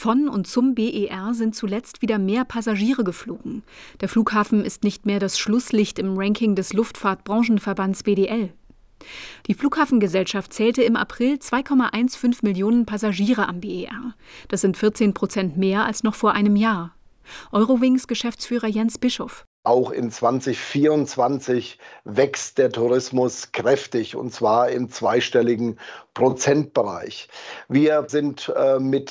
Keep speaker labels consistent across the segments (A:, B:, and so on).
A: Von und zum BER sind zuletzt wieder mehr Passagiere geflogen. Der Flughafen ist nicht mehr das Schlusslicht im Ranking des Luftfahrtbranchenverbands BDL. Die Flughafengesellschaft zählte im April 2,15 Millionen Passagiere am BER. Das sind 14% mehr als noch vor einem Jahr. Eurowings Geschäftsführer Jens Bischof.
B: Auch in 2024 wächst der Tourismus kräftig, und zwar im zweistelligen Prozentbereich. Wir sind mit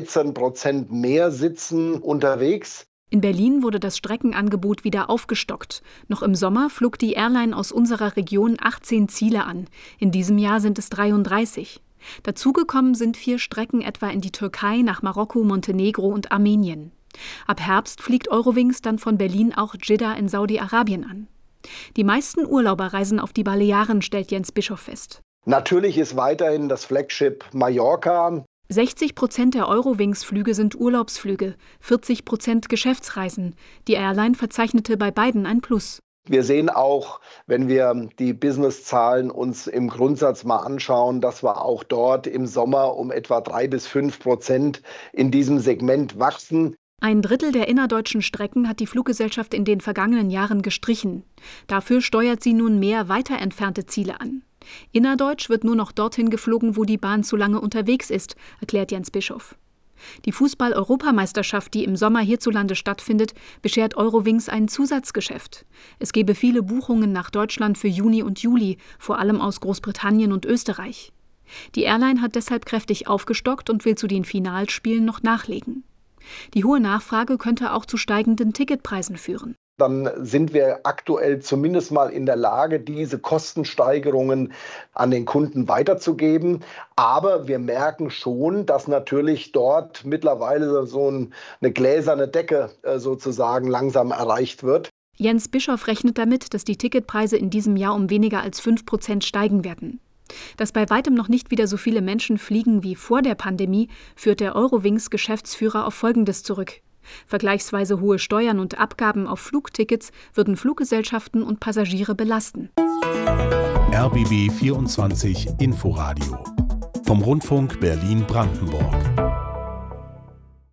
B: 13% mehr Sitzen unterwegs.
A: In Berlin wurde das Streckenangebot wieder aufgestockt. Noch im Sommer flog die Airline aus unserer Region 18 Ziele an. In diesem Jahr sind es 33. Dazugekommen sind 4 Strecken etwa in die Türkei, nach Marokko, Montenegro und Armenien. Ab Herbst fliegt Eurowings dann von Berlin auch Dschidda in Saudi-Arabien an. Die meisten Urlauber reisen auf die Balearen, stellt Jens Bischof fest.
B: Natürlich ist weiterhin das Flagship Mallorca.
A: 60% der Eurowings-Flüge sind Urlaubsflüge, 40% Geschäftsreisen. Die Airline verzeichnete bei beiden ein Plus.
B: Wir sehen auch, wenn wir die Business-Zahlen uns im Grundsatz mal anschauen, dass wir auch dort im Sommer um etwa 3-5% in diesem Segment wachsen.
A: Ein Drittel der innerdeutschen Strecken hat die Fluggesellschaft in den vergangenen Jahren gestrichen. Dafür steuert sie nun mehr weiter entfernte Ziele an. Innerdeutsch wird nur noch dorthin geflogen, wo die Bahn zu lange unterwegs ist, erklärt Jens Bischof. Die Fußball-Europameisterschaft, die im Sommer hierzulande stattfindet, beschert Eurowings ein Zusatzgeschäft. Es gebe viele Buchungen nach Deutschland für Juni und Juli, vor allem aus Großbritannien und Österreich. Die Airline hat deshalb kräftig aufgestockt und will zu den Finalspielen noch nachlegen. Die hohe Nachfrage könnte auch zu steigenden Ticketpreisen führen.
B: Dann sind wir aktuell zumindest mal in der Lage, diese Kostensteigerungen an den Kunden weiterzugeben. Aber wir merken schon, dass natürlich dort mittlerweile so eine gläserne Decke sozusagen langsam erreicht wird.
A: Jens Bischof rechnet damit, dass die Ticketpreise in diesem Jahr um weniger als 5% steigen werden. Dass bei weitem noch nicht wieder so viele Menschen fliegen wie vor der Pandemie, führt der Eurowings-Geschäftsführer auf Folgendes zurück. Vergleichsweise hohe Steuern und Abgaben auf Flugtickets würden Fluggesellschaften und Passagiere belasten.
C: RBB 24 Inforadio vom Rundfunk Berlin-Brandenburg.